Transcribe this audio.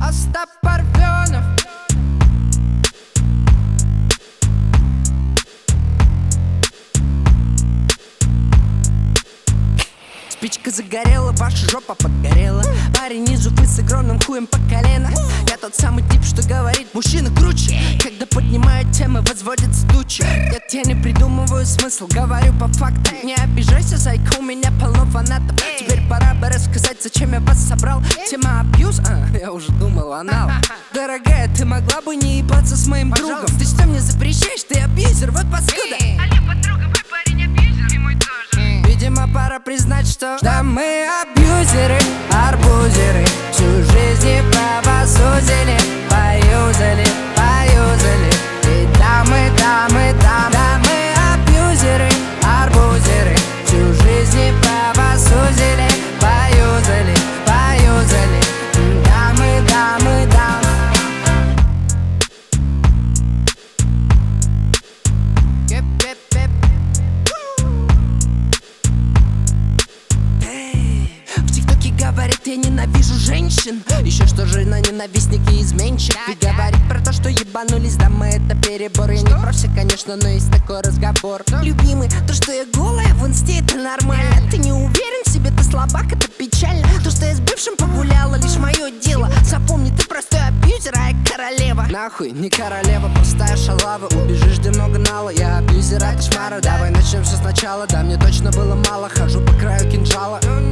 Остап Парфенов. Спичка загорела, ваша жопа подгорела. Парень из Уфы с огромным хуем по колено. Я тот самый тип, что говорит, мужчина круче. Когда поднимают темы, возводятся тучи. Я не придумываю смысл, говорю по фактам. Не обижайся, зайка, у меня полно фанатов. Теперь пора бы рассказать, зачем я вас собрал. Тема абьюз, я уже думал, анал. Дорогая, ты могла бы не ебаться с моим другом? Ты что мне запрещаешь, ты абьюзер, вот паскуда. Видимо, пора признать, что да мы абьюзеры, арбузеры. Всю жизнь не правосудили, поюзали, поюзали. И да мы, да мы, да, да мы абьюзеры, арбузеры. Всю жизнь не правосудили, поюзали, поюзали. Да мы, да мы, да. Говорит, я ненавижу женщин. Еще что жена ненавистник и изменщик. И говорит про то, что ебанулись, да мы это перебор. Я не проще, конечно, но есть такой разговор. Любимый, то, что я голая в инсте, это нормально. Ты не уверен в себе, ты слабак, это печально. То, что я с бывшим погуляла, лишь мое дело. Запомни, ты простой абьюзер, а я королева. Нахуй, не королева, простая шалава. Убежишь, где много нала, я абьюзер, а кошмара. Давай начнем все сначала, да мне точно было мало. Хожу по краю кинжала.